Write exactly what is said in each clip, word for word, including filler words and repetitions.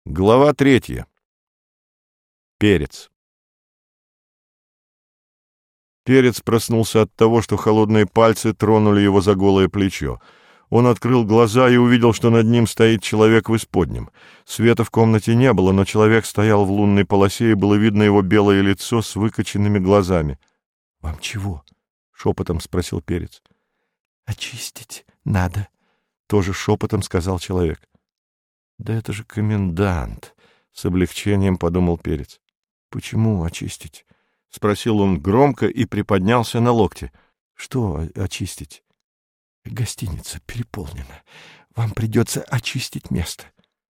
Глава третья. Перец. Перец проснулся от того, что холодные пальцы тронули его за голое плечо. Он открыл глаза и увидел, что над ним стоит человек в исподнем. Света в комнате не было, но человек стоял в лунной полосе, и было видно его белое лицо с выкоченными глазами. — Вам чего? — шепотом спросил Перец. — Очистить надо, — тоже шепотом сказал человек. — Да это же комендант! — с облегчением подумал Перец. — Почему очистить? — спросил он громко и приподнялся на локте. — Что очистить? — Гостиница переполнена. Вам придется очистить место.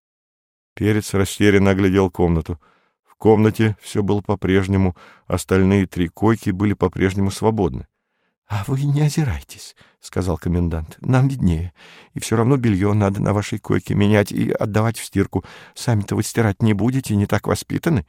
Перец растерянно оглядел комнату. В комнате все было по-прежнему, остальные три койки были по-прежнему свободны. — А вы не озирайтесь, — сказал комендант. — Нам виднее. И все равно белье надо на вашей койке менять и отдавать в стирку. Сами-то вы стирать не будете, не так воспитаны.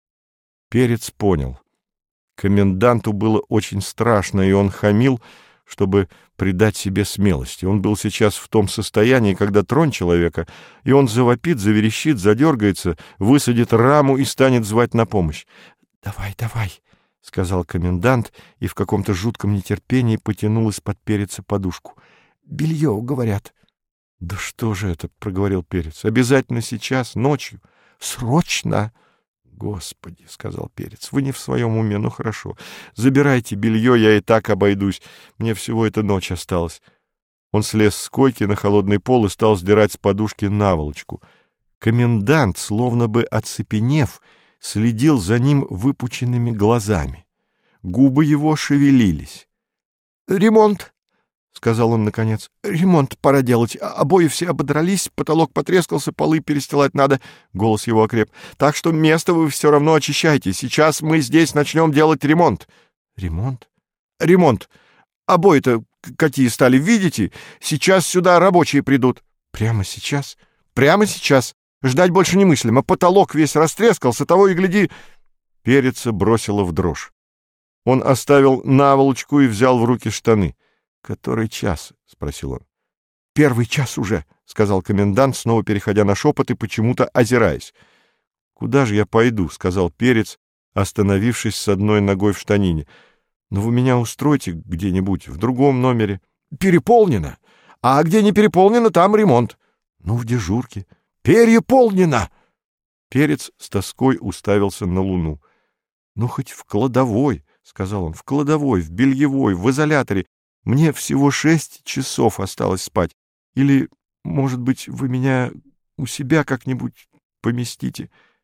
Перец понял. Коменданту было очень страшно, и он хамил, чтобы придать себе смелости. Он был сейчас в том состоянии, когда тронь человека, и он завопит, заверещит, задергается, высадит раму и станет звать на помощь. — Давай, давай, — сказал комендант и в каком-то жутком нетерпении потянул из-под Переца подушку. — Белье, говорят. — Да что же это, — проговорил Перец, — обязательно сейчас, ночью. — Срочно! — Господи, — сказал Перец, — вы не в своем уме, ну хорошо. Забирайте белье, я и так обойдусь. Мне всего эта ночь осталась. Он слез с койки на холодный пол и стал сдирать с подушки наволочку. Комендант, словно бы оцепенев, следил за ним выпученными глазами. Губы его шевелились. — Ремонт, — сказал он наконец. — Ремонт пора делать. Обои все ободрались, потолок потрескался, полы перестилать надо. Голос его окреп. — Так что место вы все равно очищайте. Сейчас мы здесь начнем делать ремонт. — Ремонт? — Ремонт. Обои-то какие стали, видите? Сейчас сюда рабочие придут. — Прямо сейчас? — Прямо сейчас. Ждать больше немыслимо. Потолок весь растрескался, того и гляди. Переца бросило в дрожь. Он оставил наволочку и взял в руки штаны. — Который час? — спросил он. — Первый час уже, — сказал комендант, снова переходя на шепот и почему-то озираясь. — Куда же я пойду? — сказал Перец, остановившись с одной ногой в штанине. — Но вы меня устройте где-нибудь, в другом номере. — Переполнено. А где не переполнено, там ремонт. — Ну, в дежурке. — Переполнено! Перец с тоской уставился на луну. — Ну, хоть в кладовой, — сказал он, — в кладовой, в бельевой, в изоляторе. Мне всего шесть часов осталось спать. Или, может быть, вы меня у себя как-нибудь поместите?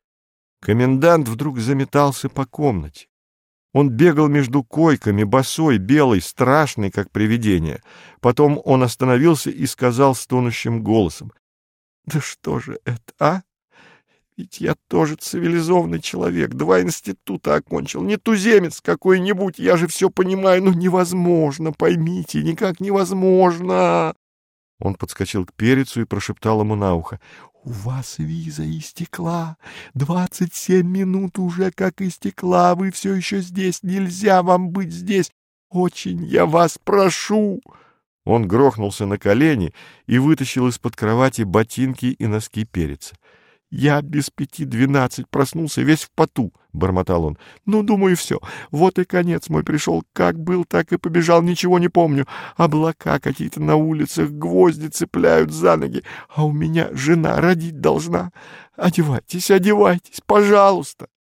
Комендант вдруг заметался по комнате. Он бегал между койками, босой, белый, страшный, как привидение. Потом он остановился и сказал стонущим голосом: — Да что же это, а? Ведь я тоже цивилизованный человек, два института окончил, не туземец какой-нибудь, я же все понимаю, но невозможно, поймите, никак невозможно. Он подскочил к Перецу и прошептал ему на ухо: — У вас виза истекла, двадцать семь минут уже как истекла, вы все еще здесь, нельзя вам быть здесь, очень я вас прошу. Он грохнулся на колени и вытащил из-под кровати ботинки и носки Переца. — Я без пяти двенадцать проснулся весь в поту, — бормотал он. — Ну, думаю, все. Вот и конец мой пришел. Как был, так и побежал, ничего не помню. Облака какие-то на улицах, гвозди цепляют за ноги. А у меня жена родить должна. Одевайтесь, одевайтесь, пожалуйста.